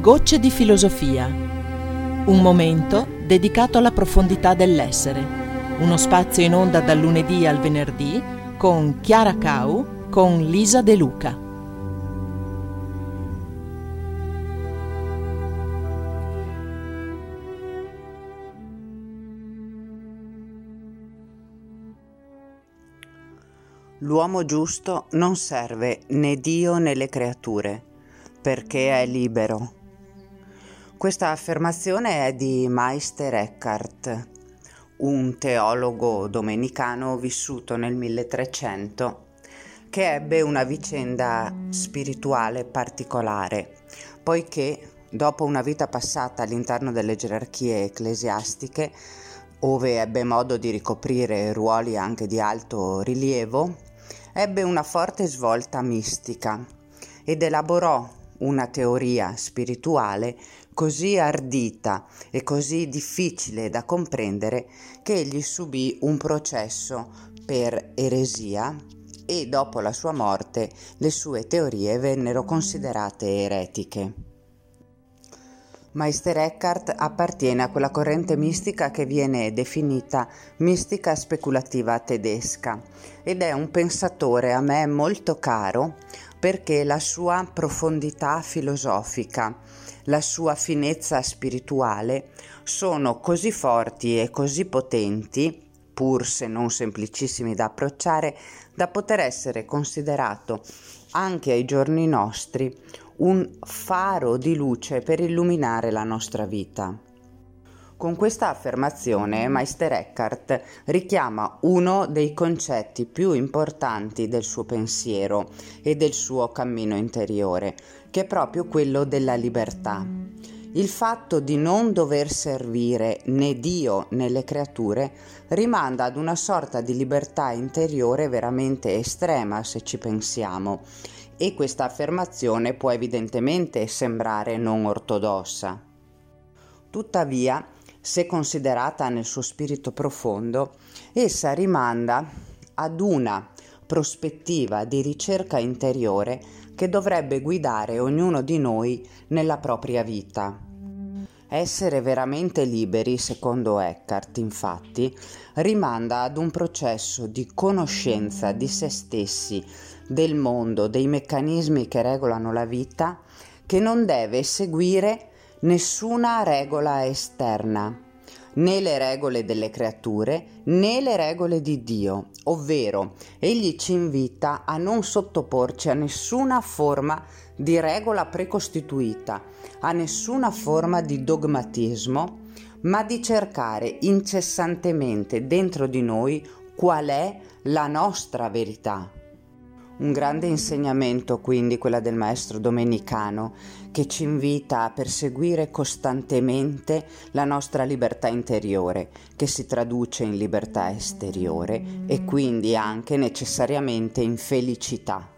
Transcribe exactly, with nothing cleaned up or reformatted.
Gocce di filosofia. Un momento dedicato alla profondità dell'essere. Uno spazio in onda dal lunedì al venerdì con Chiara Cau, con Lisa De Luca. L'uomo giusto non serve né Dio né le creature, perché è libero. Questa affermazione è di Meister Eckhart, un teologo domenicano vissuto nel milletrecento, che ebbe una vicenda spirituale particolare, poiché dopo una vita passata all'interno delle gerarchie ecclesiastiche, ove ebbe modo di ricoprire ruoli anche di alto rilievo, ebbe una forte svolta mistica ed elaborò una teoria spirituale così ardita e così difficile da comprendere che egli subì un processo per eresia e dopo la sua morte le sue teorie vennero considerate eretiche. Meister Eckhart appartiene a quella corrente mistica che viene definita mistica speculativa tedesca ed è un pensatore a me molto caro perché la sua profondità filosofica, la sua finezza spirituale sono così forti e così potenti, pur se non semplicissimi da approcciare, da poter essere considerato anche ai giorni nostri un faro di luce per illuminare la nostra vita. Con questa affermazione Meister Eckhart richiama uno dei concetti più importanti del suo pensiero e del suo cammino interiore, che è proprio quello della libertà. Il fatto di non dover servire né Dio né le creature rimanda ad una sorta di libertà interiore veramente estrema, se ci pensiamo, e questa affermazione può evidentemente sembrare non ortodossa. Tuttavia, se considerata nel suo spirito profondo, essa rimanda ad una prospettiva di ricerca interiore che dovrebbe guidare ognuno di noi nella propria vita. Essere veramente liberi, secondo Eckhart, infatti, rimanda ad un processo di conoscenza di se stessi, del mondo, dei meccanismi che regolano la vita, che non deve seguire nessuna regola esterna, né le regole delle creature né le regole di Dio, ovvero egli ci invita a non sottoporci a nessuna forma di regola precostituita, a nessuna forma di dogmatismo, ma di cercare incessantemente dentro di noi qual è la nostra verità. Un grande insegnamento quindi quella del maestro domenicano che ci invita a perseguire costantemente la nostra libertà interiore, che si traduce in libertà esteriore e quindi anche necessariamente in felicità.